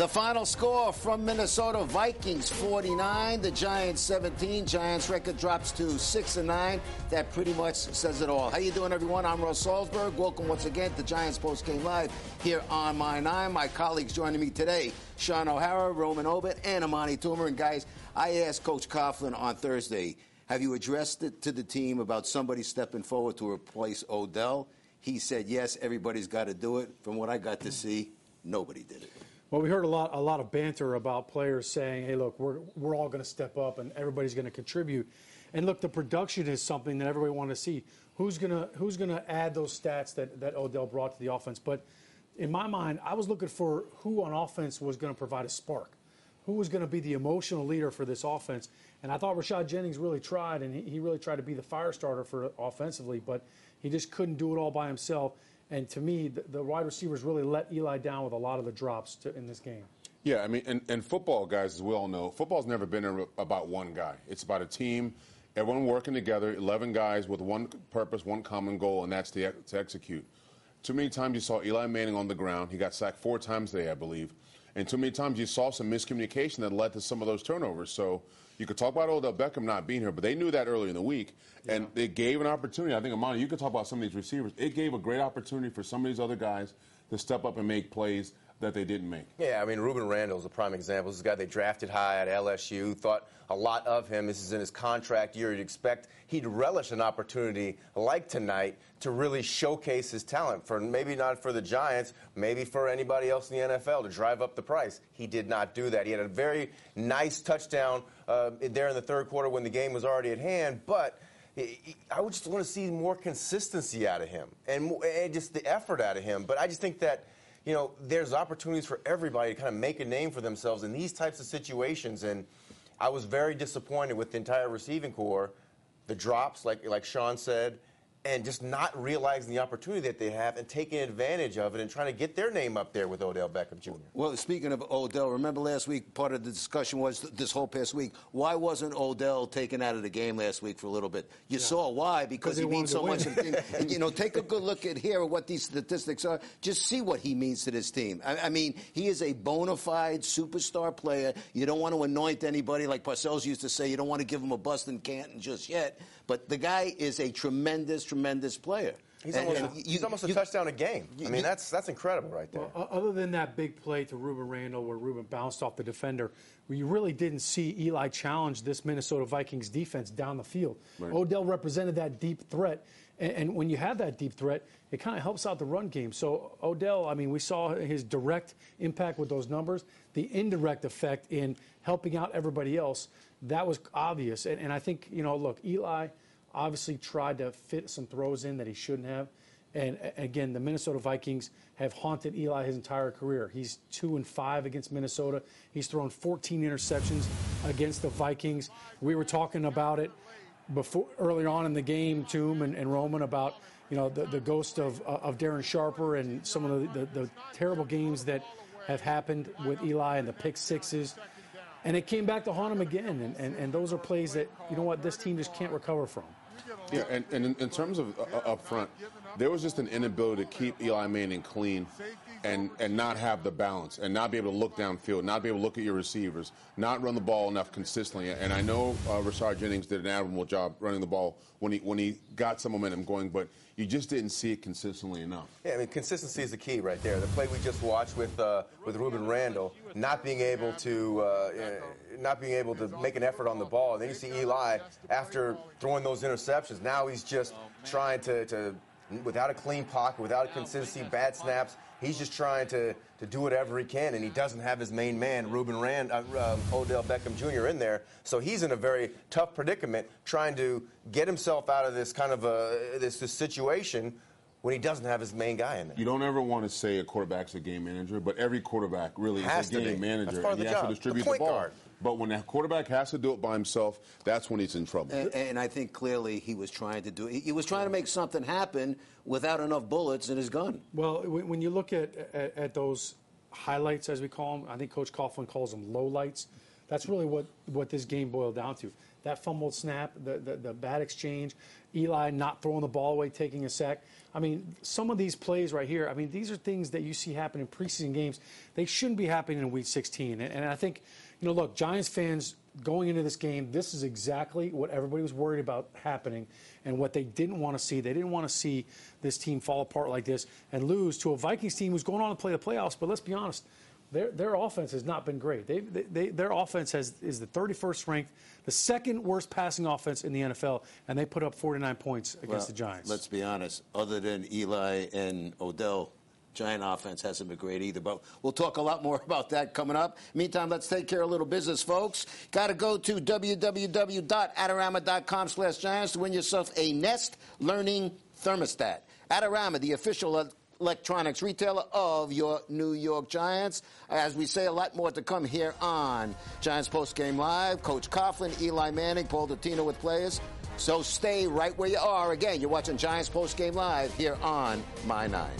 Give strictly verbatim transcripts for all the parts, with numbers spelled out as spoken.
The final score from Minnesota: Vikings forty-nine, the Giants seventeen. Giants record drops to six and nine. That pretty much says it all. How you doing, everyone? I'm Russ Salzberg. Welcome once again to Giants Post Game Live here on My Nine. My colleagues joining me today: Sean O'Hara, Roman Obit, and Amani Toomer. And guys, I asked Coach Coughlin on Thursday, have you addressed it to the team about somebody stepping forward to replace Odell? He said yes. Everybody's got to do it. From what I got to see, nobody did it. Well, we heard a lot, a lot of banter about players saying, "Hey, look, we're we're all going to step up and everybody's going to contribute." And look, the production is something that everybody wanted to see. Who's gonna who's gonna add those stats that that Odell brought to the offense? But in my mind, I was looking for who on offense was going to provide a spark, who was going to be the emotional leader for this offense. And I thought Rashad Jennings really tried, and he, he really tried to be the fire starter for offensively, but he just couldn't do it all by himself. And to me, the, the wide receivers really let Eli down with a lot of the drops to, in this game. Yeah, I mean, and, and football, guys, as we all know, football's never been about one guy. It's about a team, everyone working together, eleven guys with one purpose, one common goal, and that's to, to execute. Too many times you saw Eli Manning on the ground. He got sacked four times today, I believe. And too many times you saw some miscommunication that led to some of those turnovers. So you could talk about Odell Beckham not being here, but they knew that early in the week. Yeah. And it gave an opportunity. I think, Amani, you could talk about some of these receivers. It gave a great opportunity for some of these other guys to step up and make plays that they didn't make. Yeah, I mean, Ruben Randle is a prime example. This is a guy they drafted high at L S U, thought a lot of him. This is in his contract year. You'd expect he'd relish an opportunity like tonight to really showcase his talent, for maybe not for the Giants, maybe for anybody else in the N F L to drive up the price. He did not do that. He had a very nice touchdown uh, there in the third quarter when the game was already at hand, but I would just want to see more consistency out of him and, and just the effort out of him. But I just think that, you know, there's opportunities for everybody to kind of make a name for themselves in these types of situations. And I was very disappointed with the entire receiving corps, the drops, like like Sean said, and just not realizing the opportunity that they have and taking advantage of it and trying to get their name up there with Odell Beckham Junior Well, speaking of Odell, remember last week, part of the discussion was this whole past week, why wasn't Odell taken out of the game last week for a little bit? You yeah. saw why, because he means so much. And, you know, take a good look at here what these statistics are. Just see what he means to this team. I, I mean, he is a bona fide superstar player. You don't want to anoint anybody, like Parcells used to say. You don't want to give him a bust in Canton just yet. But the guy is a tremendous, tremendous player. He's almost, and, a, you, he's almost a you, touchdown a game. I mean, that's that's incredible right there. Well, other than that big play to Ruben Randle where Ruben bounced off the defender, you really didn't see Eli challenge this Minnesota Vikings defense down the field. Right. Odell represented that deep threat, and, and when you have that deep threat, it kind of helps out the run game. So Odell, I mean, we saw his direct impact with those numbers. The indirect effect in helping out everybody else, that was obvious. And, and I think, you know, look, Eli obviously tried to fit some throws in that he shouldn't have. And again, the Minnesota Vikings have haunted Eli his entire career. He's two and five against Minnesota. He's thrown fourteen interceptions against the Vikings. We were talking about it before, earlier on in the game, Toom and, and Roman, about, you know, the, the ghost of of Darren Sharper and some of the, the, the terrible games that have happened with Eli and the pick sixes. And it came back to haunt him again. And, and, and those are plays that, you know what, this team just can't recover from. Yeah, and, and in, in terms of uh, up front, there was just an inability to keep Eli Manning clean and, and not have the balance and not be able to look downfield, not be able to look at your receivers, not run the ball enough consistently. And I know uh, Rashad Jennings did an admirable job running the ball when he when he got some momentum going, but you just didn't see it consistently enough. Yeah, I mean, consistency is the key right there. The play we just watched with uh, with Ruben Randle, not being able to uh, not being able to make an effort on the ball. And then you see Eli, after throwing those interceptions, now he's just trying to, to without a clean pocket, without a consistency, bad snaps, he's just trying to, to do whatever he can, and he doesn't have his main man, Ruben Rand, uh, um, Odell Beckham Junior in there. So he's in a very tough predicament trying to get himself out of this kind of a, this, this situation when he doesn't have his main guy in there. You don't ever want to say a quarterback's a game manager, but every quarterback really has is a game be. manager. That's part and of the he has job. to distribute the, the ball. Guard. But when a quarterback has to do it by himself, that's when he's in trouble. And, and I think clearly he was trying to do it. He was trying to make something happen without enough bullets in his gun. Well, when you look at, at, at those highlights, as we call them, I think Coach Coughlin calls them lowlights. That's really what, what this game boiled down to. That fumbled snap, the, the, the bad exchange, Eli not throwing the ball away, taking a sack. I mean, some of these plays right here, I mean, these are things that you see happen in preseason games. They shouldn't be happening in Week sixteen. And, and I think, you know, look, Giants fans going into this game, this is exactly what everybody was worried about happening and what they didn't want to see. They didn't want to see this team fall apart like this and lose to a Vikings team who's going on to play the playoffs. But let's be honest, their their offense has not been great. They, they, they their offense has is the thirty-first ranked, the second worst passing offense in the N F L, and they put up forty-nine points against well, the Giants. Let's be honest. Other than Eli and Odell, Giant offense hasn't been great either. But we'll talk a lot more about that coming up. Meantime, let's take care of a little business, folks. Got to go to w w w dot adorama dot com slash giants to win yourself a Nest Learning Thermostat. Adorama, the official electronics retailer of your New York Giants. As we say, a lot more to come here on Giants Post Game Live. Coach Coughlin, Eli Manning, Paul Dottino with players. So stay right where you are. Again, you're watching Giants Post Game Live here on My Nine.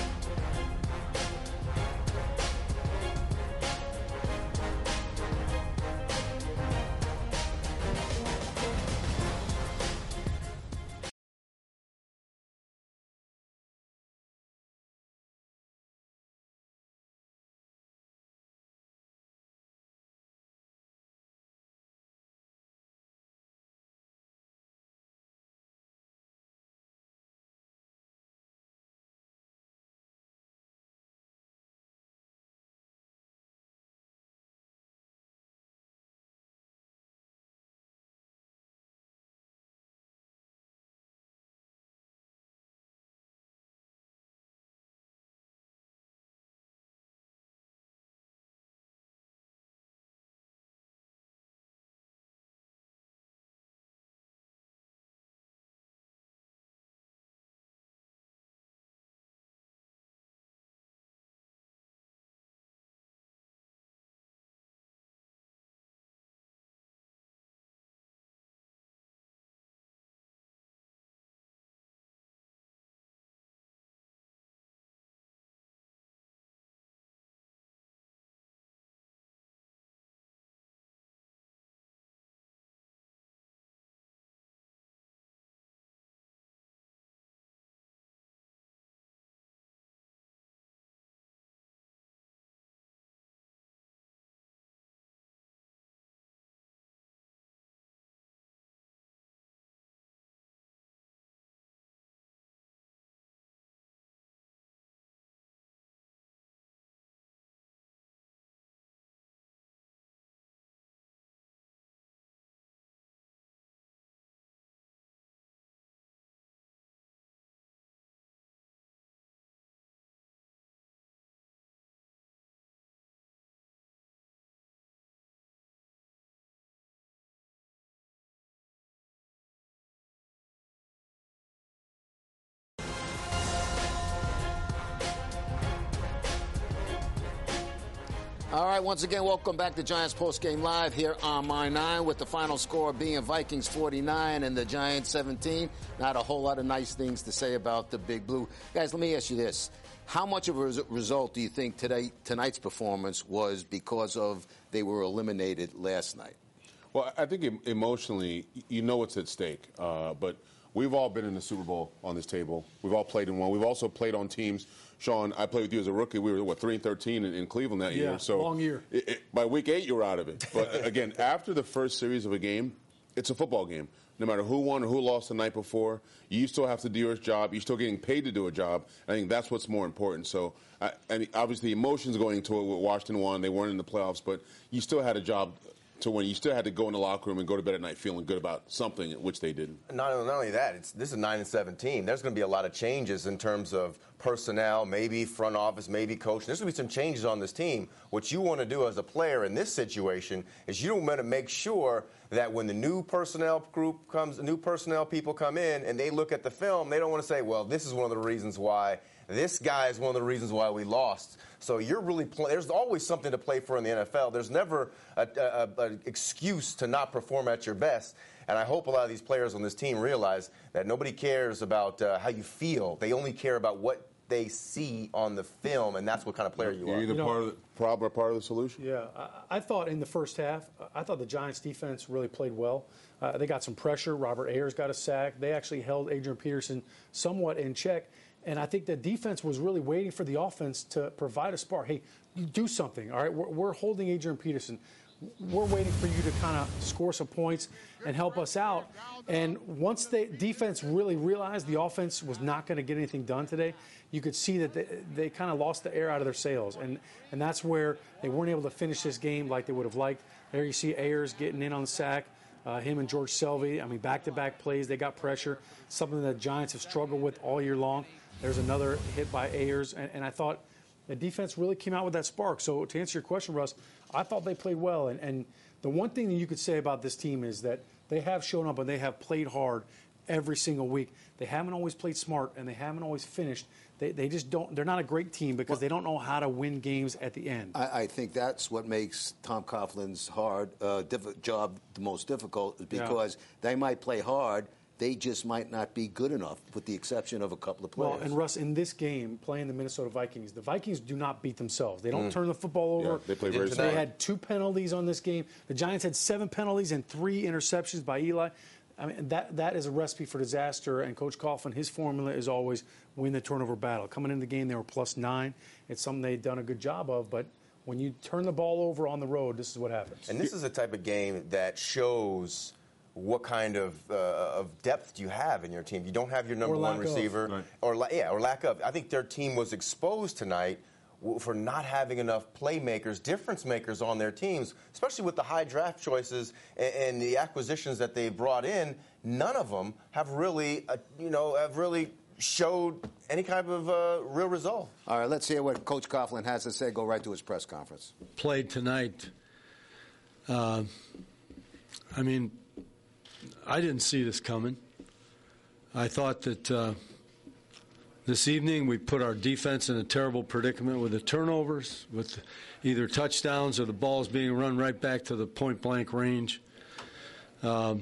All right, once again, welcome back to Giants Post Game Live here on My Nine, with the final score being Vikings forty-nine and the Giants seventeen. Not a whole lot of nice things to say about the Big Blue. Guys, let me ask you this. How much of a res- result do you think today tonight's performance was because of they were eliminated last night? Well, I think emotionally, you know what's at stake. Uh, but we've all been in the Super Bowl on this table. We've all played in one. We've also played on teams. Sean, I played with you as a rookie. We were, what, three and thirteen in, in Cleveland that yeah, year. So long year. It, it, by week eight, you were out of it. But, again, after the first series of a game, it's a football game. No matter who won or who lost the night before, you still have to do your job. You're still getting paid to do a job. I think that's what's more important. So, I, I mean, obviously, emotions going into it with Washington won. They weren't in the playoffs, but you still had a job to win. You still had to go in the locker room and go to bed at night feeling good about something, which they didn't. Not, not only that, it's, this is a nine and seven team. There's going to be a lot of changes in terms of personnel, maybe front office, maybe coach. There's going to be some changes on this team. What you want to do as a player in this situation is you want to make sure that when the new personnel group comes, new personnel people come in and they look at the film, they don't want to say, well, this is one of the reasons why. This guy is one of the reasons why we lost. So you're really play- there's always something to play for in the N F L. There's never an excuse to not perform at your best. And I hope a lot of these players on this team realize that nobody cares about uh, how you feel. They only care about what they see on the film, and that's what kind of player you You're are. either You know, part of the problem or part of the solution. Yeah, I, I thought in the first half, I thought the Giants' defense really played well. Uh, they got some pressure. Robert Ayers got a sack. They actually held Adrian Peterson somewhat in check. And I think the defense was really waiting for the offense to provide a spark. Hey, you do something, all right? We're, we're holding Adrian Peterson. We're waiting for you to kind of score some points and help us out. And once the defense really realized the offense was not going to get anything done today, you could see that they, they kind of lost the air out of their sails. And, and that's where they weren't able to finish this game like they would have liked. There you see Ayers getting in on the sack. Uh, him and George Selvey, I mean, back-to-back plays. They got pressure, something that the Giants have struggled with all year long. There's another hit by Ayers. And, and I thought the defense really came out with that spark. So to answer your question, Russ, I thought they played well. And, and the one thing that you could say about this team is that they have shown up and they have played hard every single week. They haven't always played smart, and they haven't always finished. They, they just don't – they're not a great team because well, they don't know how to win games at the end. I, I think that's what makes Tom Coughlin's hard uh, diff- job the most difficult is because yeah. they might play hard – they just might not be good enough, with the exception of a couple of players. Well, and Russ, in this game, playing the Minnesota Vikings, the Vikings do not beat themselves. They don't mm. turn the football over. Yeah, they play very They had two penalties on this game. The Giants had seven penalties and three interceptions by Eli. I mean, that that is a recipe for disaster. And Coach Coughlin, his formula is always win the turnover battle. Coming into the game, they were plus nine. It's something they've done a good job of, but when you turn the ball over on the road, this is what happens. And this is a type of game that shows what kind of uh, of depth do you have in your team. You don't have your number one receiver, right. or la- yeah, or lack of. I think their team was exposed tonight for not having enough playmakers, difference makers on their teams, especially with the high draft choices and, and the acquisitions that they brought in. None of them have really, uh, you know, have really showed any kind of uh, real result. All right, let's hear what Coach Coughlin has to say. Go right to his press conference. Played tonight. Uh, I mean. I didn't see this coming. I thought that uh, this evening we put our defense in a terrible predicament with the turnovers, with either touchdowns or the balls being run right back to the point-blank range. Um,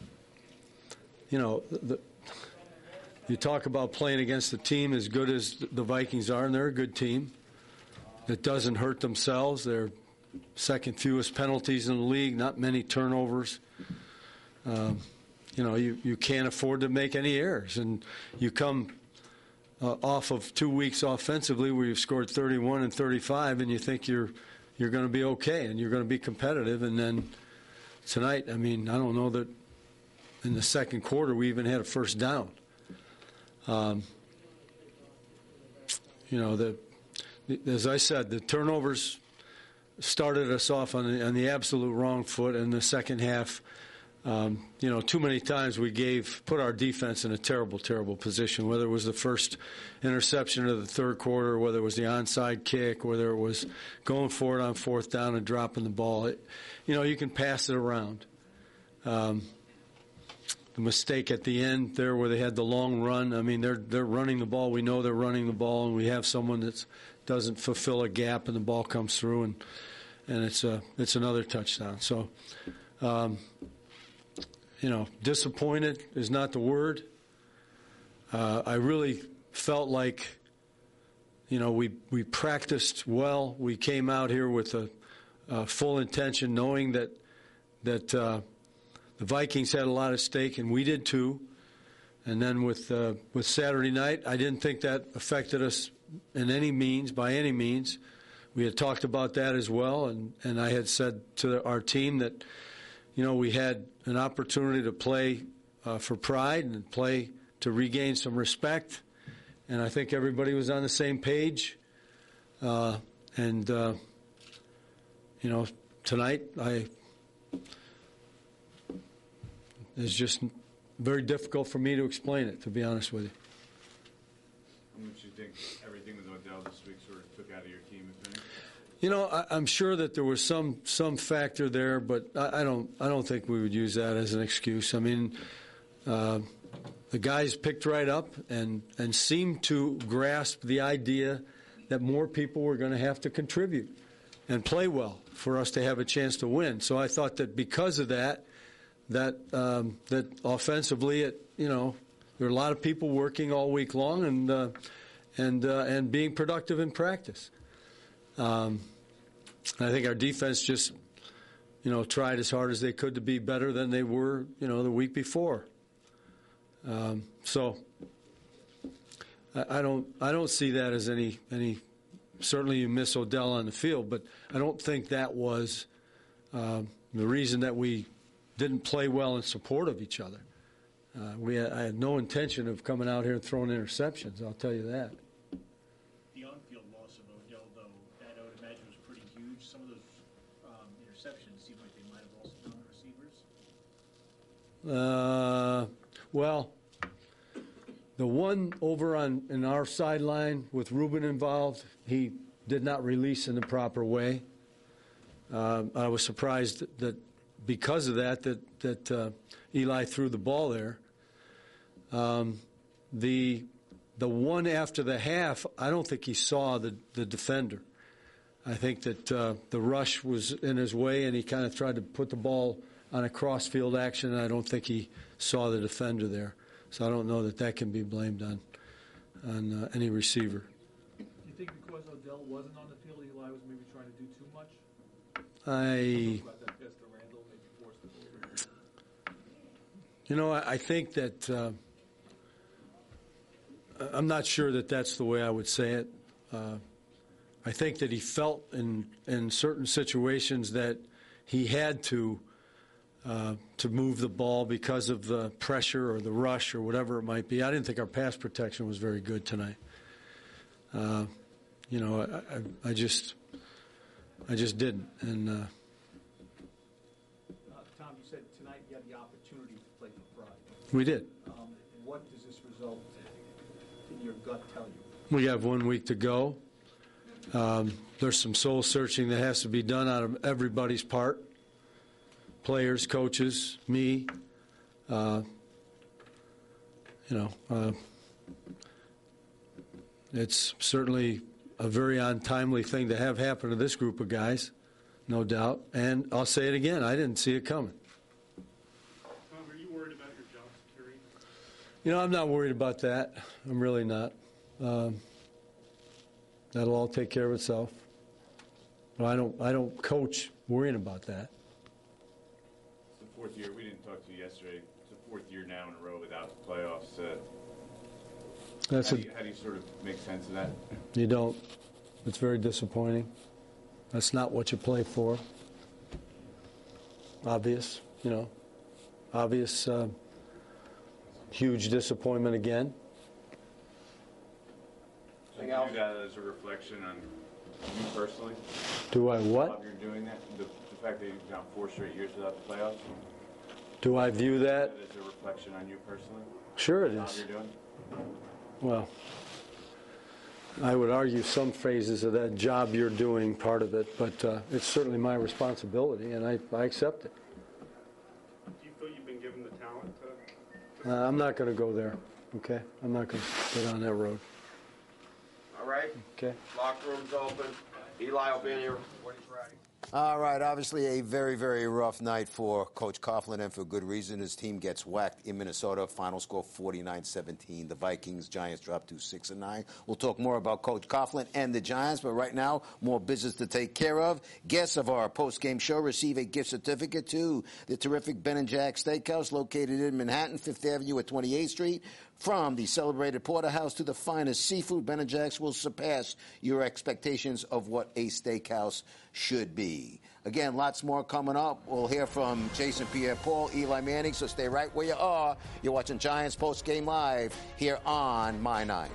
you know, the, you talk about playing against a team as good as the Vikings are, and they're a good team that doesn't hurt themselves. They're second fewest penalties in the league, not many turnovers. Um, you know, you, you can't afford to make any errors. And you come uh, off of two weeks offensively where you've scored thirty-one and thirty-five, and you think you're you're going to be okay and you're going to be competitive. And then tonight, I mean, I don't know that in the second quarter we even had a first down. Um, you know, the, the as I said, the turnovers started us off on the, on the absolute wrong foot in the second half. Um, you know, too many times we gave, put our defense in a terrible, terrible position, whether it was the first interception of the third quarter, whether it was the onside kick, whether it was going for it on fourth down and dropping the ball. It, you know, you can pass it around. Um, the mistake at the end there where they had the long run, I mean, they're they're running the ball. We know they're running the ball, and we have someone that doesn't fulfill a gap, and the ball comes through, and and it's a it's another touchdown. So, um, you know, disappointed is not the word. Uh, I really felt like, you know, we we practiced well. We came out here with a, a full intention, knowing that that uh, the Vikings had a lot at stake, and we did too. And then with uh, with Saturday night, I didn't think that affected us in any means, by any means. We had talked about that as well, and, and I had said to our team that, you know, we had an opportunity to play uh, for pride and play to regain some respect. And I think everybody was on the same page. Uh, and, uh, you know, tonight I it's just very difficult for me to explain it, to be honest with you. How much do you think everything with Odell this week sort of took out of your team, if any? You know, I, I'm sure that there was some some factor there, but I, I don't I don't think we would use that as an excuse. I mean, uh, the guys picked right up and, and seemed to grasp the idea that more people were going to have to contribute and play well for us to have a chance to win. So I thought that because of that, that um, that offensively, it you know, there were a lot of people working all week long, and uh, and uh, and being productive in practice. Um, I think our defense just, you know, tried as hard as they could to be better than they were, you know, the week before. Um, so I, I don't I don't see that as any any. Certainly, you miss Odell on the field, but I don't think that was uh, the reason that we didn't play well in support of each other. Uh, we had, I had no intention of coming out here and throwing interceptions. I'll tell you that. The on-field loss of Odell, though, that I would imagine was pretty huge. Some of those um, interceptions seem like they might have also gone to receivers. Uh, well, the one over on in our sideline with Ruben involved, he did not release in the proper way. Uh, I was surprised that because of that, that that uh, Eli threw the ball there. Um, the the one after the half, I don't think he saw the, the defender. I think that uh, the rush was in his way, and he kind of tried to put the ball on a cross-field action, and I don't think he saw the defender there. So I don't know that that can be blamed on on uh, any receiver. Do you think because Odell wasn't on the field, Eli was maybe trying to do too much? I, About that pass to Randall, maybe forced it over. you know, I, I think that uh, I'm not sure that that's the way I would say it. Uh, I think that he felt in in certain situations that he had to. Uh, to move the ball because of the pressure or the rush or whatever it might be. I didn't think our pass protection was very good tonight. Uh, you know, I, I, I just, I just didn't. And uh, Uh, Tom, you said tonight you had the opportunity to play for pride. we did. Um, what does this result in your gut tell you? We have one week to go. Um, there's some soul searching that has to be done out of everybody's part. Players, coaches, me, uh, you know, uh, it's certainly a very untimely thing to have happen to this group of guys, no doubt. And I'll say it again, I didn't see it coming. Tom, are you worried about your job security? You know, I'm not worried about that. I'm really not. Um, that'll all take care of itself. But I don't, I don't coach worrying about that. Fourth year, we didn't talk to you yesterday. It's the fourth year now in a row without the playoffs. Uh, That's how, a, do you, how do you sort of make sense of that? You don't. It's very disappointing. That's not what you play for. Obvious, you know. Obvious, uh, huge disappointment again. So you do that as a reflection on you personally? Do I what? How you're doing that? The, the fact that you've gone four straight years without the playoffs? Do I view that? That as a reflection on you personally? Sure it How is. you're doing? Well, I would argue some phases of that job you're doing part of it, but uh, it's certainly my responsibility, and I, I accept it. Do you feel you've been given the talent to... Uh, I'm not going to go there, okay? I'm not going to get on that road. All right. Okay. Locker room's open. Eli will be in here when he's ready. All right, obviously a very, very rough night for Coach Coughlin, and for good reason. His team gets whacked in Minnesota. Final score forty-nine seventeen. The Vikings, Giants drop to six and nine. We'll talk more about Coach Coughlin and the Giants, but right now, more business to take care of. Guests of our post-game show receive a gift certificate to the terrific Ben and Jack Steakhouse located in Manhattan, Fifth Avenue at twenty-eighth Street. From the celebrated porterhouse to the finest seafood, Ben and Jack's will surpass your expectations of what a steakhouse should be. Again, lots more coming up. We'll hear from Jason Pierre-Paul, Eli Manning, so stay right where you are. You're watching Giants Post Game Live here on My Nine.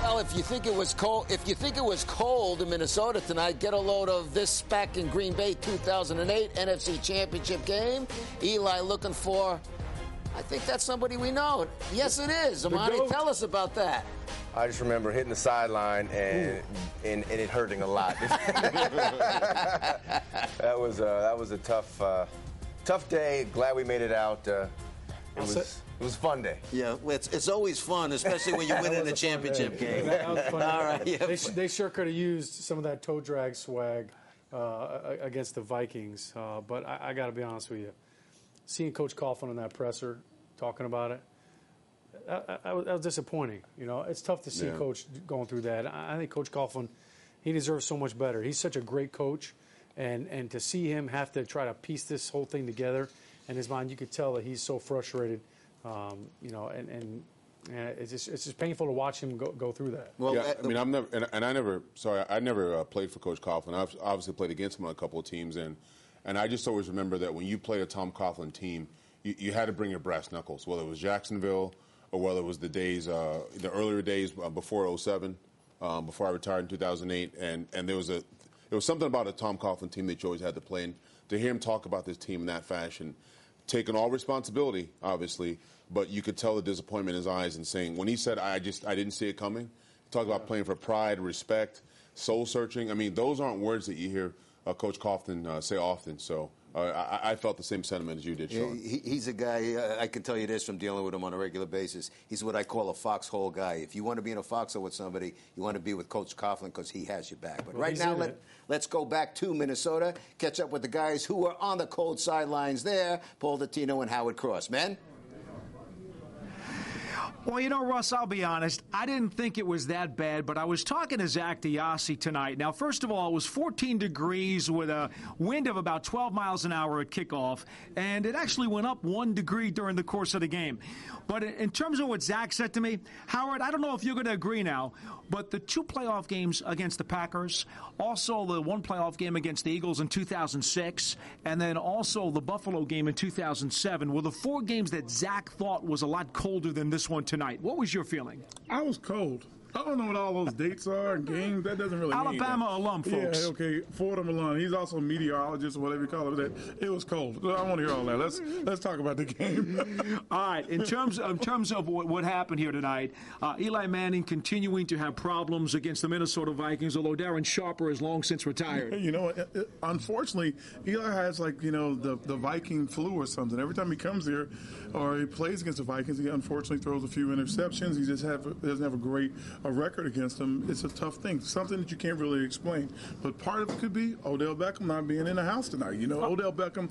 Well, if you think it was cold, if you think it was cold in Minnesota tonight, get a load of this back in Green Bay two thousand eight N F C Championship game. Eli looking for, I think that's somebody we know. Yes, it is. Amani, tell us about that. I just remember hitting the sideline and, and and it hurting a lot. that was uh, that was a tough uh, tough day. Glad we made it out. Uh, it was it was a fun day. Yeah, it's it's always fun, especially when you win in a championship game. That was fun. All right, yeah. They, sh- they sure could have used some of that toe drag swag uh, against the Vikings. Uh, but I, I got to be honest with you, seeing Coach Coughlin in that presser talking about it. I, I, I was, that was disappointing. You know, it's tough to see Yeah. Coach going through that. I, I think Coach Coughlin, he deserves so much better. He's such a great coach, and and to see him have to try to piece this whole thing together in his mind, you could tell that he's so frustrated. Um, you know, and and, and it's just it's just painful to watch him go, go through that. Well, yeah, I mean, I'm never, and, and I never, sorry, I never uh, played for Coach Coughlin. I've obviously played against him on a couple of teams, and and I just always remember that when you played a Tom Coughlin team, you, you had to bring your brass knuckles, whether it was Jacksonville or whether it was the days, uh, the earlier days uh, before oh seven, um, before I retired in two thousand eight, and, and there was a, there was something about a Tom Coughlin team that you always had to play. And to hear him talk about this team in that fashion, taking all responsibility, obviously, but you could tell the disappointment in his eyes and saying, when he said, I just, I didn't see it coming, talk about playing for pride, respect, soul searching. I mean, those aren't words that you hear uh, Coach Coughlin uh, say often. So uh, I, I felt the same sentiment as you did, Sean. He, he's a guy, uh, I can tell you this from dealing with him on a regular basis. He's what I call a foxhole guy. If you want to be in a foxhole with somebody, you want to be with Coach Coughlin because he has your back. But Well, right he's now, in let, it. let's go back to Minnesota, catch up with the guys who are on the cold sidelines there, Paul Dottino and Howard Cross. Men? Well, you know, Russ, I'll be honest. I didn't think it was that bad, but I was talking to Zach DiAsi tonight. Now, first of all, it was fourteen degrees with a wind of about twelve miles an hour at kickoff, and it actually went up one degree during the course of the game. But in terms of what Zach said to me, Howard, I don't know if you're going to agree now, but the two playoff games against the Packers, also the one playoff game against the Eagles in two thousand six, and then also the Buffalo game in two thousand seven were the four games that Zach thought was a lot colder than this one tonight. What was your feeling? I was cold. I don't know what all those dates are and games. That doesn't really mean Alabama that. alum, folks. Yeah, okay. Fordham alum. He's also a meteorologist or whatever you call it. That it was cold. I want to hear all that. Let's let's talk about the game. All right. In terms of, in terms of what, what happened here tonight, uh, Eli Manning continuing to have problems against the Minnesota Vikings, although Darren Sharper is long since retired. You know, it, it, unfortunately, Eli has like you know the the Viking flu or something. Every time he comes here or he plays against the Vikings, he unfortunately throws a few interceptions. He just have doesn't have a great a record against them. It's a tough thing, something that you can't really explain. But part of it could be Odell Beckham not being in the house tonight. You know, Odell Beckham,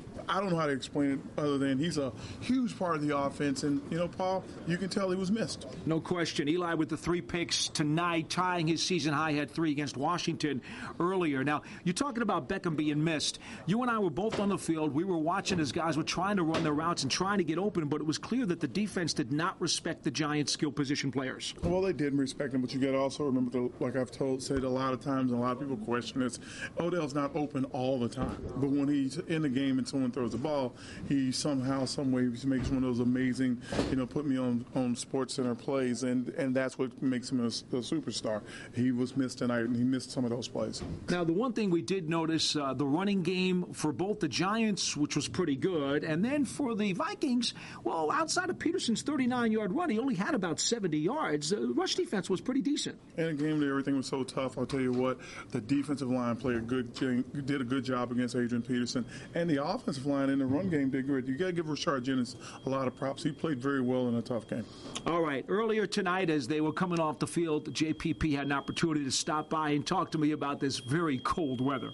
I don't know how to explain it other than he's a huge part of the offense. And, you know, Paul, you can tell he was missed. No question. Eli with the three picks tonight, tying his season high, had three against Washington earlier. Now, you're talking about Beckham being missed. You and I were both on the field. We were watching as guys were trying to run their routes and trying to get open, but it was clear that the defense did not respect the Giants' skill position players. Well, they didn't respect him, but you got to also remember, the, like I've told, said a lot of times, and a lot of people question this, Odell's not open all the time. But when he's in the game and someone throws the ball, he somehow, some way makes one of those amazing, you know, put me on on Sports Center plays, and, and that's what makes him a, a superstar. He was missed tonight, and he missed some of those plays. Now, the one thing we did notice, uh, the running game for both the Giants, which was pretty good, and then for the Vikings, well, outside of Peterson's thirty-nine-yard run, he only had about seventy yards. The rush defense was pretty decent. In a game that everything was so tough, I'll tell you what, the defensive line played a good, did a good job against Adrian Peterson, and the offensive line in the run game did great. You got to give Rashard Jennings a lot of props. He played very well in a tough game. All right. Earlier tonight, as they were coming off the field, J P P had an opportunity to stop by and talk to me about this very cold weather.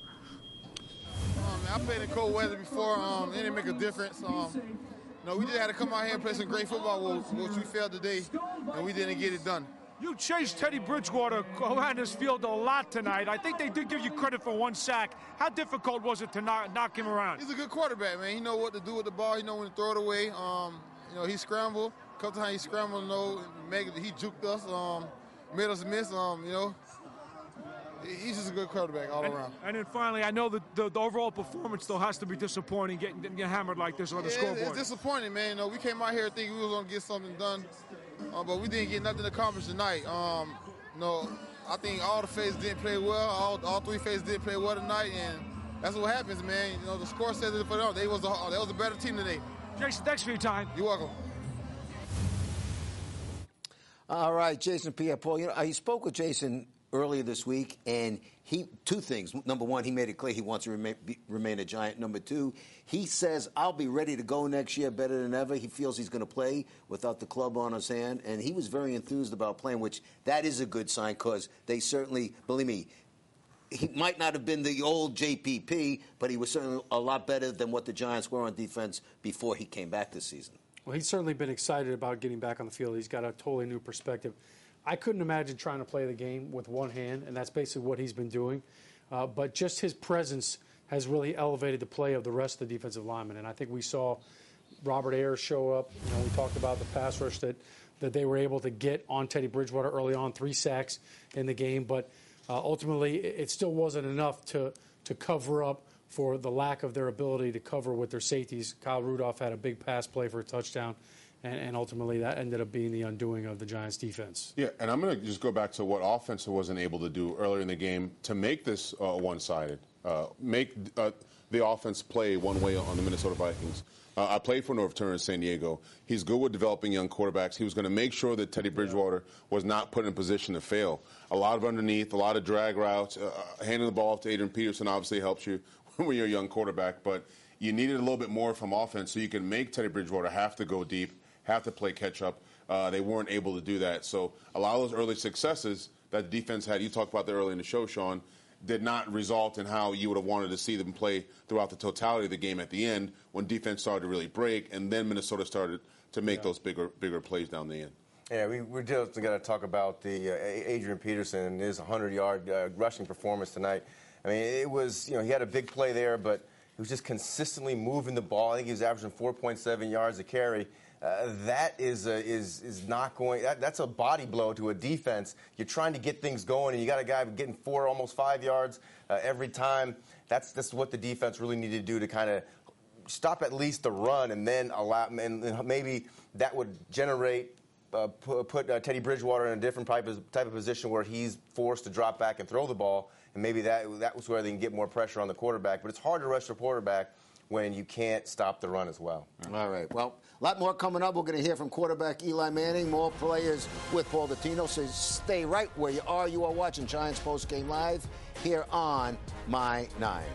Um, I played in cold weather before. Um, it didn't make a difference. Um, you know, we just had to come out here and play some great football, which we failed today, and we didn't get it done. You chased Teddy Bridgewater around this field a lot tonight. I think they did give you credit for one sack. How difficult was it to knock, knock him around? He's a good quarterback, man. He know what to do with the ball. He know when to throw it away. Um, you know, he scrambled. A couple times he scrambled, you know, he juked us, um, made us miss. Um, you know, he's just a good quarterback all and, around. And then finally, I know that the, the overall performance still has to be disappointing, getting, getting hammered like this on the yeah, scoreboard. It's disappointing, man. You know, we came out here thinking we was going to get something done, uh, but we didn't get nothing accomplished tonight. Um, you know, I think all the phases didn't play well. All, all three phases didn't play well tonight, and that's what happens, man. You know, the score says it for them. They was a, they was a better team today. Jason, thanks for your time. You're welcome. All right, Jason Pierre-Paul. You know, I spoke with Jason earlier this week, and he two things. Number one, he made it clear he wants to remain, be, remain a Giant. Number two, he says, I'll be ready to go next year better than ever. He feels he's going to play without the club on his hand, and he was very enthused about playing, which that is a good sign because they certainly, believe me, he might not have been the old J P P, but he was certainly a lot better than what the Giants were on defense before he came back this season. Well, he's certainly been excited about getting back on the field. He's got a totally new perspective. I couldn't imagine trying to play the game with one hand, and that's basically what he's been doing. Uh, but just his presence has really elevated the play of the rest of the defensive linemen. And I think we saw Robert Ayers show up. You know, we talked about the pass rush that, that they were able to get on Teddy Bridgewater early on, three sacks in the game. But uh, ultimately, it still wasn't enough to, to cover up for the lack of their ability to cover with their safeties. Kyle Rudolph had a big pass play for a touchdown. And, and ultimately, that ended up being the undoing of the Giants' defense. Yeah, and I'm going to just go back to what offense wasn't able to do earlier in the game to make this uh, one-sided, uh, make uh, the offense play one way on the Minnesota Vikings. Uh, I played for Norv Turner in San Diego. He's good with developing young quarterbacks. He was going to make sure that Teddy Bridgewater was not put in position to fail. A lot of underneath, a lot of drag routes. Uh, handing the ball off to Adrian Peterson obviously helps you when you're a young quarterback, but you needed a little bit more from offense so you can make Teddy Bridgewater have to go deep, have to play catch-up. Uh, they weren't able to do that. So a lot of those early successes that the defense had, you talked about that early in the show, Sean, did not result in how you would have wanted to see them play throughout the totality of the game at the end when defense started to really break, and then Minnesota started to make yeah. those bigger bigger plays down the end. Yeah, we, we're just going to talk about the uh, Adrian Peterson and his hundred-yard uh, rushing performance tonight. I mean, it was, you know, he had a big play there, but he was just consistently moving the ball. I think he was averaging four point seven yards a carry. Uh, that is uh, is is not going. That, that's a body blow to a defense. You're trying to get things going, and you got a guy getting four, almost five yards uh, every time. That's that's what the defense really needed to do to kind of stop at least the run, and then allow, and maybe that would generate uh, put, put uh, Teddy Bridgewater in a different type of type of position where he's forced to drop back and throw the ball, and maybe that that was where they can get more pressure on the quarterback. But it's hard to rush the quarterback when you can't stop the run as well. All right. Well, a lot more coming up. We're going to hear from quarterback Eli Manning, more players with Paul Dottino. So stay right where you are. You are watching Giants Post Game Live here on My Nine.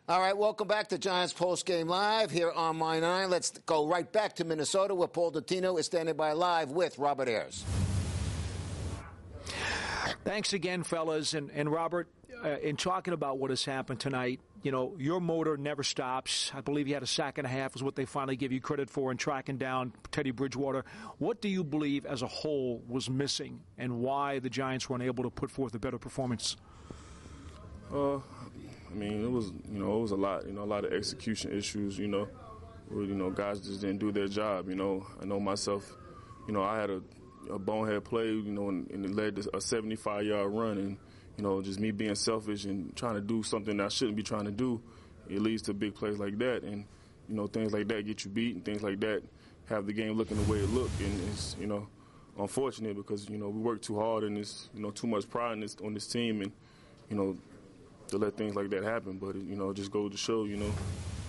All right, welcome back to Giants Post Game Live here on My Nine. Let's go right back to Minnesota, where Paul Dottino is standing by live with Robert Ayers. Thanks again, fellas. And, and Robert, uh, in talking about what has happened tonight, you know, your motor never stops. I believe you had a sack and a half is what they finally give you credit for in tracking down Teddy Bridgewater. What do you believe as a whole was missing and why the Giants were unable to put forth a better performance? Uh, I mean, it was, you know, it was a lot, you know, a lot of execution issues, you know, where, you know, guys just didn't do their job, you know. I know myself, you know, I had a, a bonehead play, you know, and, and it led to a seventy-five yard run, and, you know, just me being selfish and trying to do something that I shouldn't be trying to do, it leads to big plays like that. And, you know, things like that get you beat, and things like that have the game looking the way it looked. And it's, you know, unfortunate because, you know, we work too hard and there's, you know, too much pride in this, on this team, and, you know, to let things like that happen. But, it, you know, just goes to show, you know,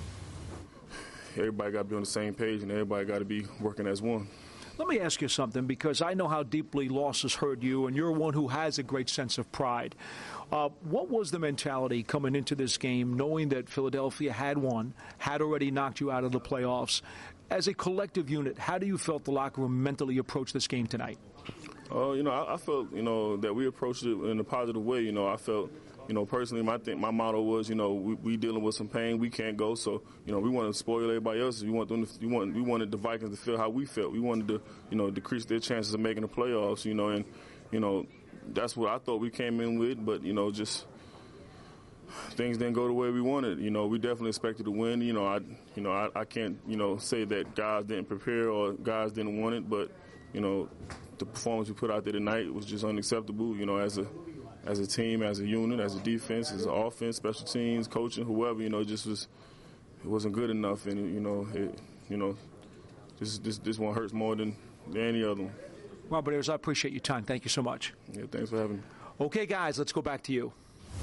everybody got to be on the same page and everybody got to be working as one. Let me ask you something, because I know how deeply losses hurt you, and you're one who has a great sense of pride. Uh, what was the mentality coming into this game, knowing that Philadelphia had won, had already knocked you out of the playoffs? As a collective unit, how do you felt the locker room mentally approach this game tonight? Uh, you know, I, I felt, you know, that we approached it in a positive way. You know, I felt, you know, personally, my th- my motto was, you know, we, we dealing with some pain, we can't go, so, you know, we want to spoil everybody else. We want them to, we want we wanted the Vikings to feel how we felt. We wanted to, you know, decrease their chances of making the playoffs. You know, and you know, that's what I thought we came in with, but you know, just things didn't go the way we wanted. You know, we definitely expected to win. You know, I, you know, I, I can't, you know, say that guys didn't prepare or guys didn't want it, but you know, the performance we put out there tonight was just unacceptable. You know, as a as a team, as a unit, as a defense, as an offense, special teams, coaching, whoever, you know, just was it wasn't good enough, and you know, it, you know, this this this one hurts more than, than any other one. Robert Ayers, I appreciate your time. Thank you so much. Yeah, thanks for having me. Okay, guys, let's go back to you.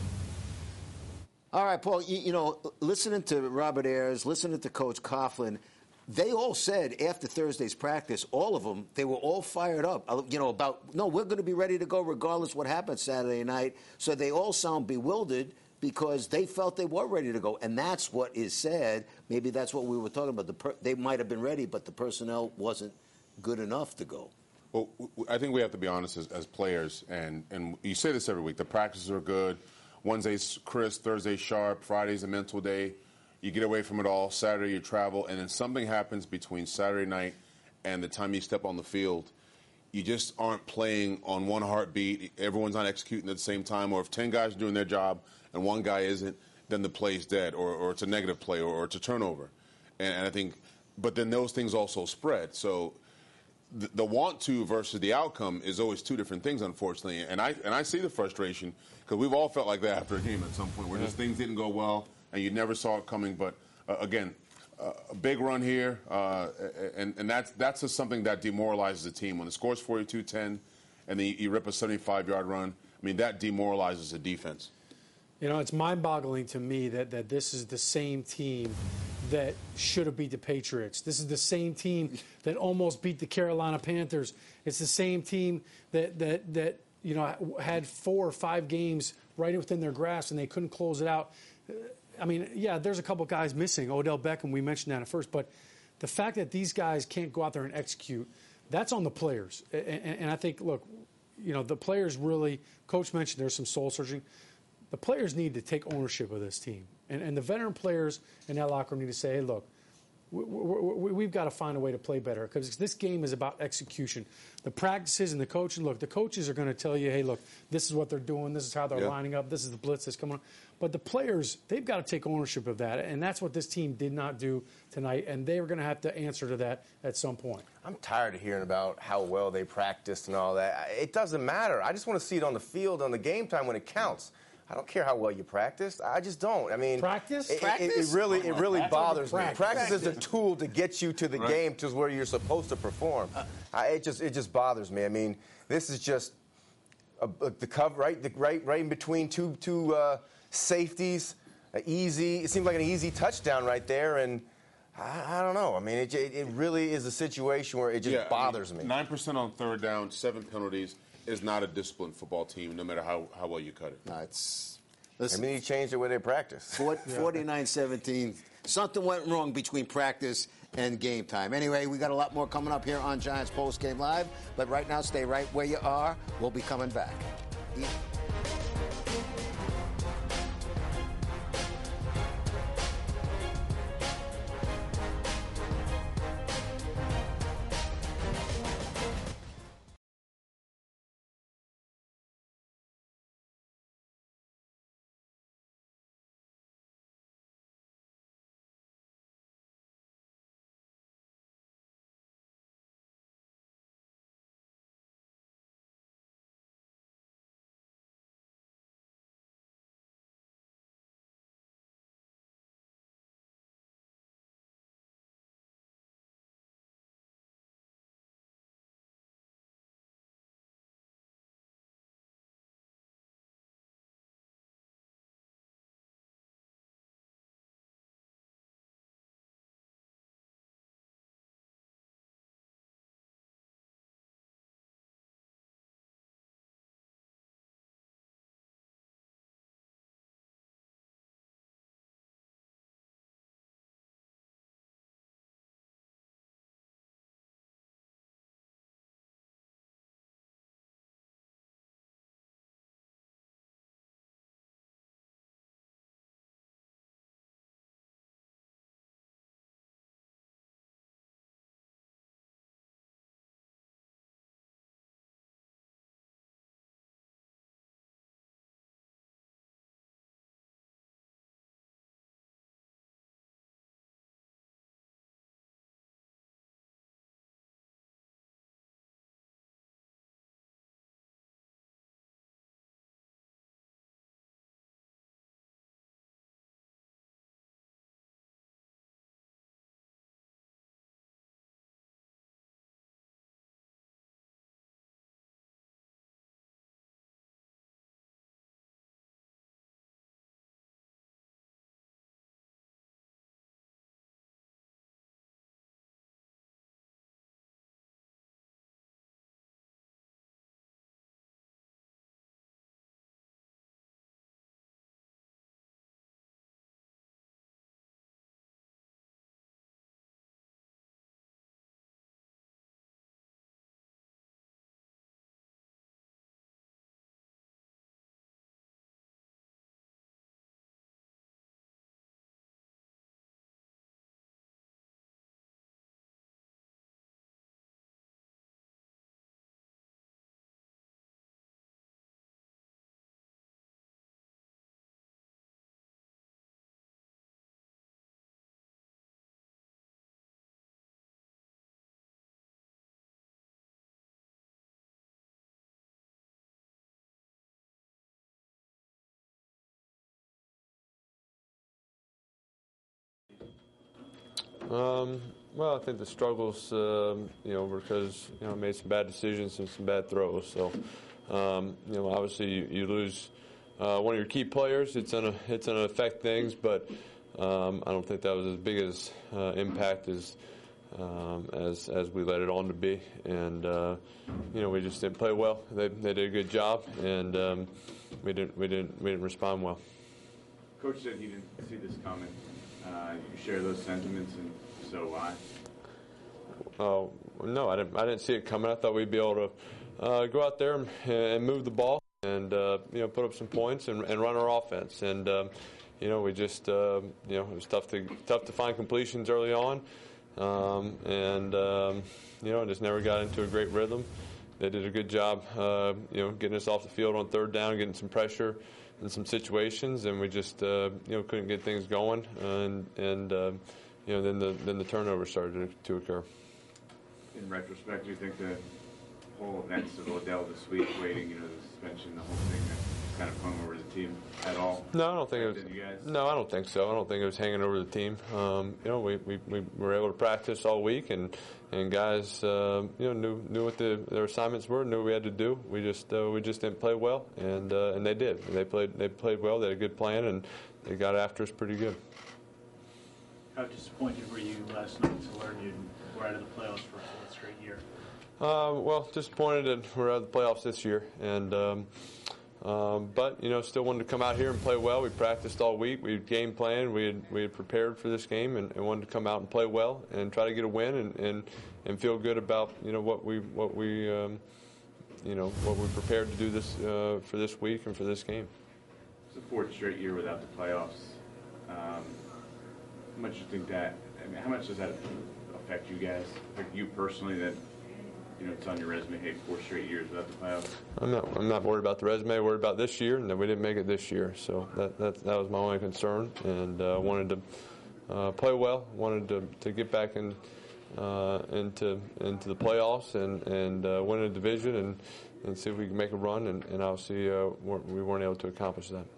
All right, Paul, you, you know, listening to Robert Ayers, listening to Coach Coughlin, they all said after Thursday's practice, all of them, they were all fired up, you know, about, no, we're going to be ready to go regardless what happens Saturday night. So they all sound bewildered because they felt they were ready to go. And that's what is said. Maybe that's what we were talking about. The per- they might have been ready, but the personnel wasn't good enough to go. Well, I think we have to be honest as, as players, and, and you say this every week. The practices are good. Wednesday's crisp, Thursday's sharp, Friday's a mental day. You get away from it all. Saturday you travel, and then something happens between Saturday night and the time you step on the field. You just aren't playing on one heartbeat. Everyone's not executing at the same time. Or if ten guys are doing their job and one guy isn't, then the play's dead, or, or it's a negative play, or, or it's a turnover. And, and I think, but then those things also spread. So the, the want to versus the outcome is always two different things, unfortunately. And I and I see the frustration because we've all felt like that after a game at some point where just things didn't go well. And you never saw it coming, but uh, again, uh, a big run here, uh, and, and that's that's just something that demoralizes the team. When the score's forty-two ten, and then you, you rip a seventy-five yard run, I mean, that demoralizes the defense. You know, it's mind-boggling to me that, that this is the same team that should have beat the Patriots. This is the same team that almost beat the Carolina Panthers. It's the same team that, that, that you know, had four or five games right within their grasp, and they couldn't close it out. I mean, yeah, there's a couple guys missing. Odell Beckham, we mentioned that at first. But the fact that these guys can't go out there and execute, that's on the players. And, and I think, look, you know, the players really, Coach mentioned there's some soul searching. The players need to take ownership of this team. And, and the veteran players in that locker room need to say, hey, look, we, we, we've got to find a way to play better because this game is about execution. The practices and the coaching, look, the coaches are going to tell you, hey, look, this is what they're doing. This is how they're yeah. lining up. This is the blitz that's coming on. But the players, they've got to take ownership of that. And that's what this team did not do tonight. And they were going to have to answer to that at some point. I'm tired of hearing about how well they practiced and all that. It doesn't matter. I just want to see it on the field on the game time when it counts. I don't care how well you practiced. I just don't. I mean, practice. It, practice? It, it really, it really bothers me. Practice. Practice is a tool to get you to the right. game, to where you're supposed to perform. I, it just, it just bothers me. I mean, this is just a, a, the cover, right, the, right, right in between two, two uh, safeties. Uh, easy. It seems like an easy touchdown right there, and I, I don't know. I mean, it, it, it really is a situation where it just yeah, bothers I mean, me. Nine percent on third down, seven penalties is not a disciplined football team, no matter how, how well you cut it. No, it's Listen, I mean, he changed the way they practice. forty-nine seventeen. Something went wrong between practice and game time. Anyway, we got a lot more coming up here on Giants Post Game Live. But right now, stay right where you are. We'll be coming back. Um, well, I think the struggles, um, you know, because, you know, made some bad decisions and some bad throws. So, um, you know, obviously you, you lose uh, one of your key players. It's gonna it's gonna affect things, but um, I don't think that was as big as uh, impact as um, as as we let it on to be. And uh, you know, we just didn't play well. They they did a good job, and um, we didn't we didn't we didn't respond well. Coach said he didn't see this coming. Uh, you share those sentiments, and so why? Oh no, I didn't. I didn't see it coming. I thought we'd be able to uh, go out there and, and move the ball, and uh, you know, put up some points and, and run our offense. And um, you know, we just uh, you know, it was tough to tough to find completions early on, um, and um, you know, just never got into a great rhythm. They did a good job, uh, you know, getting us off the field on third down, getting some pressure in some situations, and we just uh, you know, couldn't get things going, and and uh, you know, then the then the turnover started to, to occur. In retrospect, do you think the whole events of Odell this week, waiting, you know, the suspension, the whole thing, that kind of hung over the team at all? No, I don't think it was. You guys? No, I don't think so. I don't think it was hanging over the team. Um, you know, we, we, we were able to practice all week, and and guys, uh, you know, knew knew what the, their assignments were, knew what we had to do. We just uh, we just didn't play well, and uh, and they did. They played they played well. They had a good plan, and they got after us pretty good. How disappointed were you last night to learn you were out of the playoffs for a fourth straight year? Uh, well, disappointed that we're out of the playoffs this year, and um, Um, but, you know, still wanted to come out here and play well. We practiced all week. We had game planned. We had, we had prepared for this game and, and wanted to come out and play well and try to get a win and, and, and feel good about, you know, what we, what we um, you know, what we prepared to do this uh, for this week and for this game. It's the fourth straight year without the playoffs. Um, how much do you think that, I mean, how much does that affect you guys, affect you personally, that, you know, it's on your resume, hey, four straight years without the playoffs? I'm not. I'm not worried about the resume. I'm worried about this year, and that we didn't make it this year. So that that, that was my only concern, and uh, wanted to uh, play well. Wanted to, to get back in uh, into into the playoffs and and uh, win a division and, and see if we can make a run. And, and obviously, uh, we weren't able to accomplish that.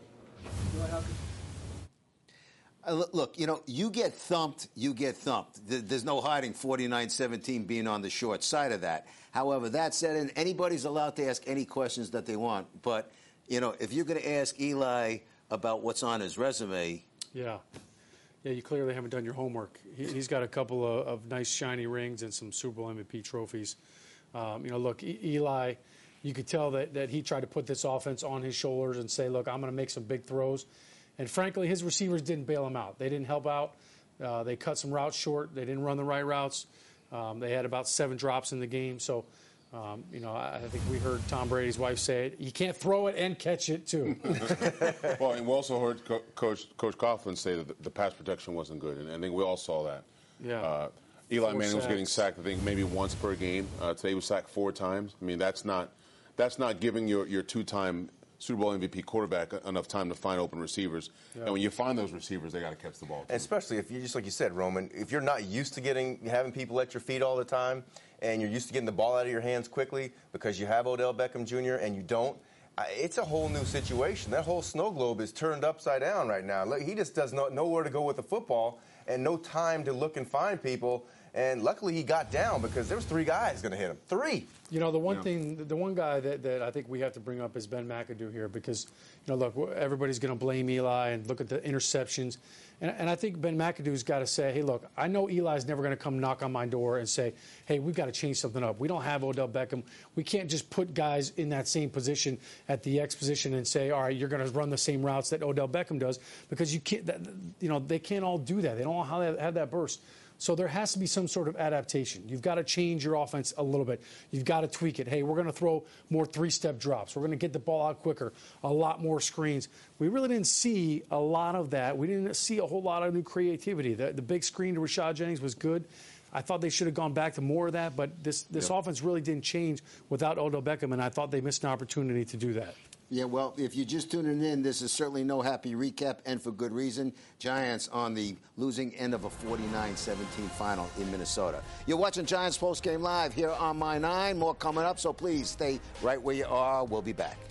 Uh, look, you know, you get thumped, you get thumped. There's no hiding forty-nine seventeen being on the short side of that. However, that said, and anybody's allowed to ask any questions that they want. But, you know, if you're going to ask Eli about what's on his resume. Yeah. Yeah, you clearly haven't done your homework. He, he's got a couple of, of nice shiny rings and some Super Bowl M V P trophies. Um, you know, look, e- Eli, you could tell that, that he tried to put this offense on his shoulders and say, look, I'm going to make some big throws. And frankly, his receivers didn't bail him out. They didn't help out. Uh, they cut some routes short. They didn't run the right routes. Um, they had about seven drops in the game. So, um, you know, I, I think we heard Tom Brady's wife say it. You can't throw it and catch it, too. Well, and we also heard Co- Coach Coach Coughlin say that the, the pass protection wasn't good, and I think we all saw that. Yeah. Uh, Eli Four Manning was getting sacks. sacked, I think, maybe once per game. Uh, today he was sacked four times. I mean, that's not that's not giving your, your two-time Super Bowl M V P quarterback enough time to find open receivers. Yeah. And when you find those receivers, they got to catch the ball. And especially if you just like you said, Roman, if you're not used to getting having people at your feet all the time, and you're used to getting the ball out of your hands quickly because you have Odell Beckham Junior and you don't, I- it's a whole new situation. That whole snow globe is turned upside down right now. Look, he just does not know where to go with the football and no time to look and find people. And luckily he got down because there was three guys going to hit him. Three. You know, the one Yeah. thing, the one guy that, that I think we have to bring up is Ben McAdoo here because, you know, look, everybody's going to blame Eli and look at the interceptions. And, and I think Ben McAdoo's got to say, hey, look, I know Eli's never going to come knock on my door and say, hey, we've got to change something up. We don't have Odell Beckham. We can't just put guys in that same position at the X position and say, all right, you're going to run the same routes that Odell Beckham does because you can't, that, you know, they can't all do that. They don't know how they have that burst. So there has to be some sort of adaptation. You've got to change your offense a little bit. You've got to tweak it. Hey, we're going to throw more three-step drops. We're going to get the ball out quicker, a lot more screens. We really didn't see a lot of that. We didn't see a whole lot of new creativity. The, the big screen to Rashad Jennings was good. I thought they should have gone back to more of that, but this, this Yep. offense really didn't change without Odell Beckham, and I thought they missed an opportunity to do that. Yeah, well, if you're just tuning in, this is certainly no happy recap, and for good reason. Giants on the losing end of a forty-nine seventeen final in Minnesota. You're watching Giants Postgame Live here on My Nine. More coming up, so please stay right where you are. We'll be back.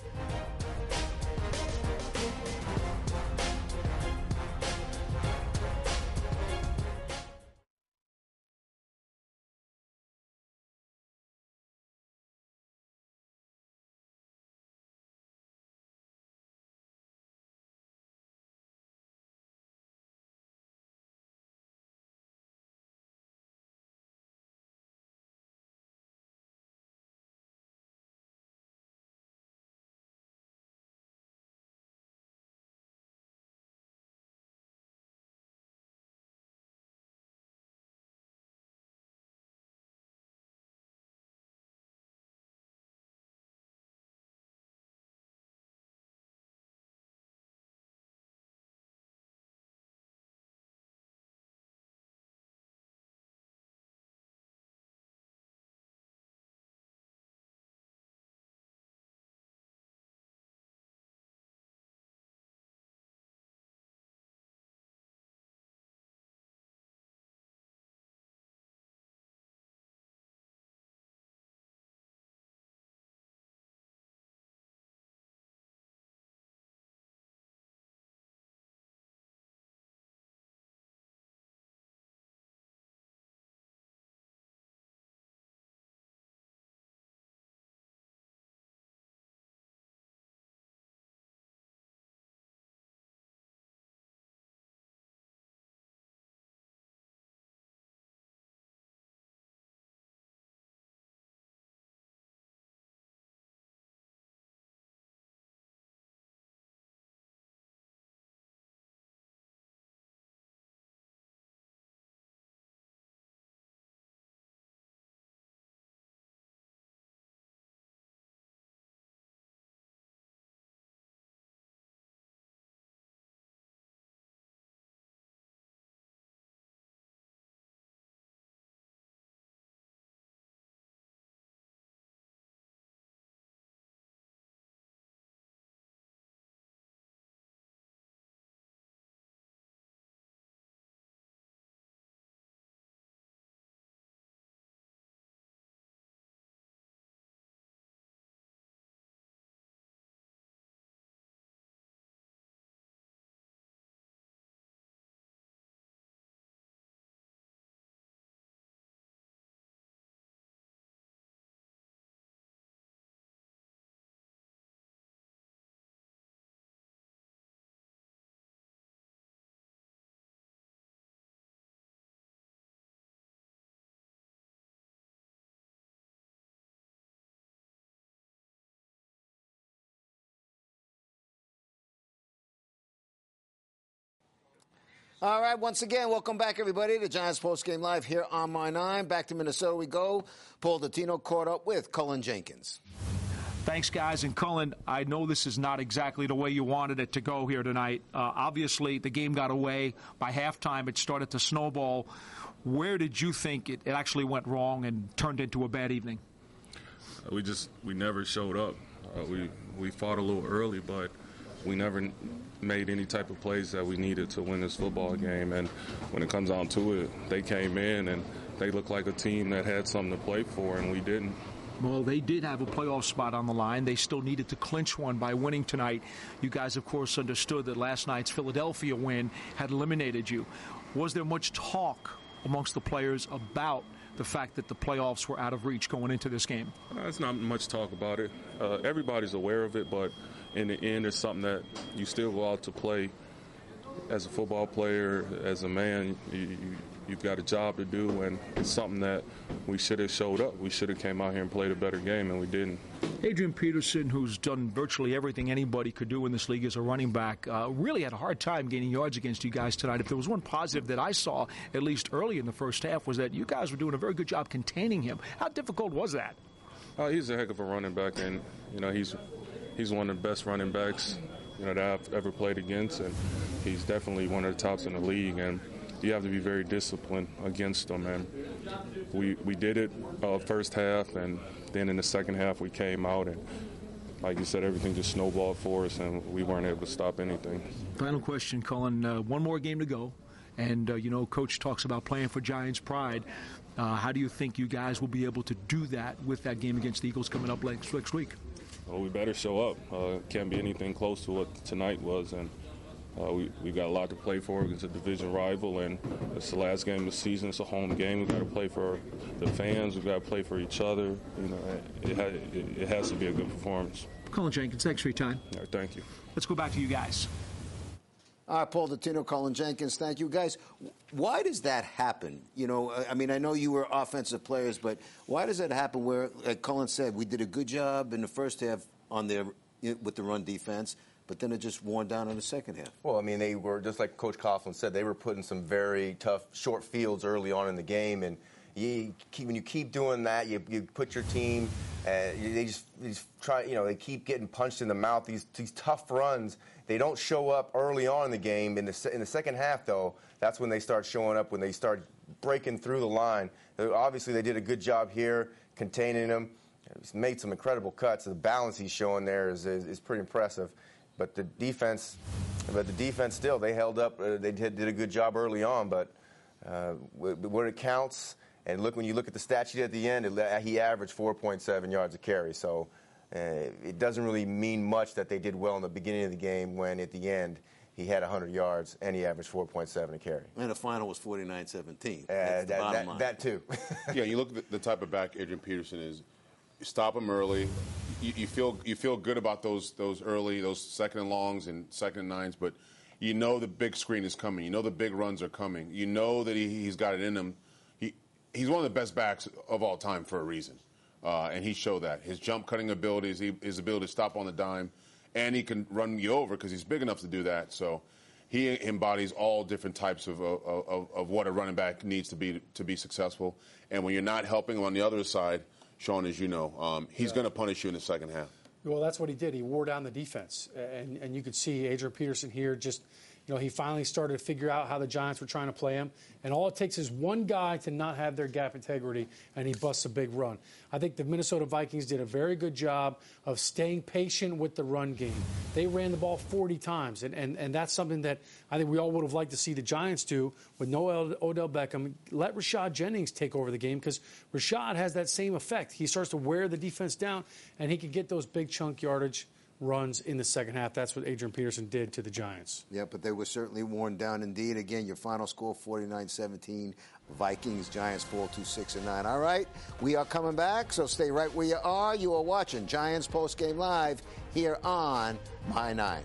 All right, once again, welcome back, everybody, to Giants Post Game Live here on My Nine. Back to Minnesota we go. Paul Dottino caught up with Cullen Jenkins. Thanks, guys. And Cullen, I know this is not exactly the way you wanted it to go here tonight. Uh, obviously, the game got away. By halftime, it started to snowball. Where did you think it, it actually went wrong and turned into a bad evening? Uh, we just we never showed up. Uh, we we fought a little early, but we never n- made any type of plays that we needed to win this football game. And when it comes down to it, they came in and they looked like a team that had something to play for, and we didn't. Well, they did have a playoff spot on the line. They still needed to clinch one by winning tonight. You guys, of course, understood that last night's Philadelphia win had eliminated you. Was there much talk amongst the players about the fact that the playoffs were out of reach going into this game? Uh, it's not much talk about it. Uh, everybody's aware of it, but in the end, it's something that you still go out to play. As a football player, as a man, you, you, you've got a job to do, and it's something that we should have showed up. We should have came out here and played a better game, and we didn't. Adrian Peterson, who's done virtually everything anybody could do in this league as a running back, uh, really had a hard time gaining yards against you guys tonight. If there was one positive that I saw, at least early in the first half, was that you guys were doing a very good job containing him. How difficult was that? Uh, he's a heck of a running back, and you know he's he's one of the best running backs you know that I've ever played against, and he's definitely one of the tops in the league. And you have to be very disciplined against him. And we we did it uh, first half, and then in the second half we came out, and like you said, everything just snowballed for us, and we weren't able to stop anything. Final question, Cullen. Uh, one more game to go, and uh, you know, Coach talks about playing for Giants pride. Uh, how do you think you guys will be able to do that with that game against the Eagles coming up next, next week? Well, we better show up. Uh, can't be anything close to what tonight was, and uh, we we got a lot to play for against a division rival, and it's the last game of the season. It's a home game. We've got to play for the fans. We've got to play for each other. You know, it, ha- it has to be a good performance. Cullen Jenkins, thanks for your time. All right, thank you. Let's go back to you guys. All right, Paul Dottino, Cullen Jenkins, thank you. Guys, why does that happen? You know, I mean, I know you were offensive players, but why does that happen where, like Cullen said, we did a good job in the first half on their, with the run defense, but then it just worn down in the second half? Well, I mean, they were, just like Coach Coughlin said, they were putting some very tough short fields early on in the game, and you keep, when you keep doing that, you, you put your team, uh, they just, they just try, you know, they keep getting punched in the mouth, these, these tough runs. They don't show up early on in the game. In the, in the second half, though, that's when they start showing up, when they start breaking through the line. Obviously, they did a good job here containing them. He's made some incredible cuts. The balance he's showing there is, is, is pretty impressive. But the defense, but the defense still, they held up. Uh, they did, did a good job early on. But uh, when it counts, and look when you look at the stat sheet at the end, it, he averaged four point seven yards a carry. So uh, it doesn't really mean much that they did well in the beginning of the game when at the end he had one hundred yards and he averaged four point seven a carry. And the final was forty-nine seventeen. Uh, that, that, that too. Yeah, you look at the type of back Adrian Peterson is. You stop him early. You, you feel you feel good about those those early, those second and longs and second and nines, but you know the big screen is coming. You know the big runs are coming. You know that he, he's got it in him. He he's one of the best backs of all time for a reason, uh, and he showed that. His jump cutting abilities, he, his ability to stop on the dime, and he can run you over because he's big enough to do that. So he embodies all different types of, of, of, of what a running back needs to be to be successful. And when you're not helping him on the other side, Sean, as you know, um, he's yeah. going to punish you in the second half. Well, that's what he did. He wore down the defense. And, and you could see Adrian Peterson here just, you know, he finally started to figure out how the Giants were trying to play him. And all it takes is one guy to not have their gap integrity, and he busts a big run. I think the Minnesota Vikings did a very good job of staying patient with the run game. They ran the ball forty times, and, and, and that's something that I think we all would have liked to see the Giants do with no Odell Beckham. Let Rashad Jennings take over the game because Rashad has that same effect. He starts to wear the defense down, and he can get those big chunk yardage runs in the second half. That's what Adrian Peterson did to the Giants. Yeah, but they were certainly worn down indeed. Again, your final score, forty-nine seventeen. Vikings, Giants fall to six and nine. All right, we are coming back, so stay right where you are. You are watching Giants Post Game Live here on My Nine.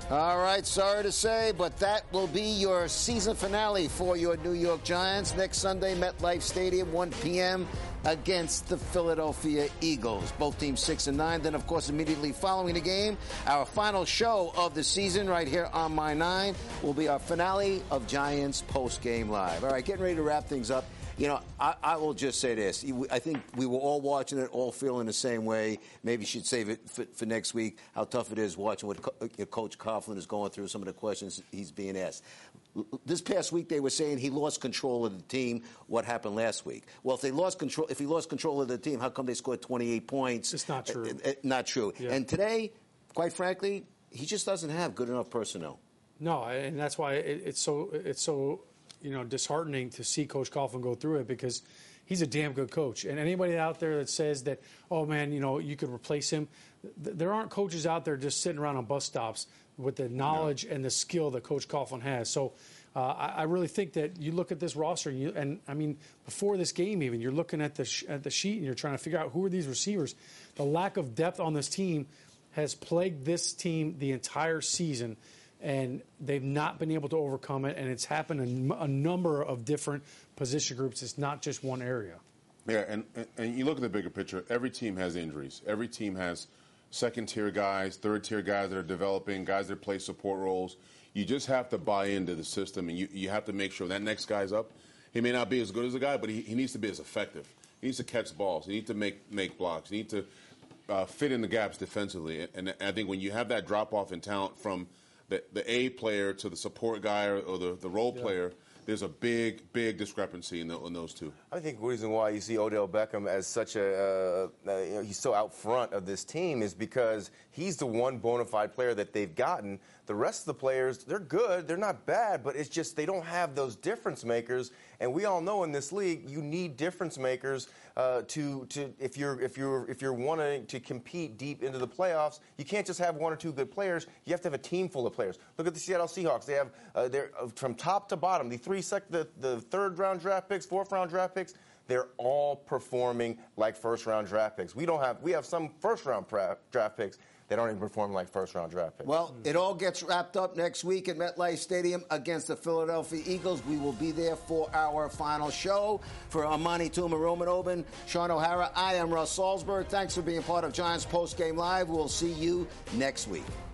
All right, sorry to say, but that will be your season finale for your New York Giants next Sunday, MetLife Stadium, one p.m. against the Philadelphia Eagles. Both teams six and nine. Then, of course, immediately following the game, our final show of the season right here on My Nine will be our finale of Giants Post-Game Live. All right, getting ready to wrap things up. You know, I, I will just say this. I think we were all watching it, all feeling the same way. Maybe you should save it for, for next week, how tough it is watching what Co- Coach Coughlin is going through, some of the questions he's being asked. This past week, they were saying he lost control of the team. What happened last week? Well, if they lost control, if he lost control of the team, how come they scored twenty-eight points? It's not true. Uh, uh, not true. Yeah. And today, quite frankly, he just doesn't have good enough personnel. No, and that's why it, it's so it's so you know disheartening to see Coach Coughlin go through it, because he's a damn good coach. And anybody out there that says that, oh man, you know, you could replace him, th- there aren't coaches out there just sitting around on bus stops with the knowledge no. and the skill that Coach Coughlin has. So uh, I, I really think that you look at this roster, and, you, and I mean, before this game even, you're looking at the sh- at the sheet and you're trying to figure out who are these receivers. The lack of depth on this team has plagued this team the entire season, and they've not been able to overcome it, and it's happened in a number of different position groups. It's not just one area. Yeah, and, and you look at the bigger picture. Every team has injuries. Every team has second-tier guys, third-tier guys that are developing, guys that play support roles. You just have to buy into the system, and you, you have to make sure that next guy's up. He may not be as good as the guy, but he, he needs to be as effective. He needs to catch balls. He needs to make, make blocks. He needs to uh, fit in the gaps defensively. And, and I think when you have that drop-off in talent from the, the A player to the support guy or, or the, the role yeah. player, there's a big, big discrepancy in, the, in those two. I think the reason why you see Odell Beckham as such a, uh, uh, you know, he's so out front of this team is because he's the one bona fide player that they've gotten. The rest of the players, they're good, they're not bad, but it's just they don't have those difference makers. And we all know in this league, you need difference makers uh, to to if you're if you're if you're wanting to compete deep into the playoffs. You can't just have one or two good players. You have to have a team full of players. Look at the Seattle Seahawks. They have uh, they're uh, from top to bottom. The three sec the, the third round draft picks, fourth round draft picks. They're all performing like first round draft picks. We don't have we have some first round pra- draft picks. They don't even perform like first-round draft picks. Well, it all gets wrapped up next week at MetLife Stadium against the Philadelphia Eagles. We will be there for our final show. For Amani Tuma, Roman Oben, Sean O'Hara, I am Russ Salzberg. Thanks for being part of Giants Post Game Live. We'll see you next week.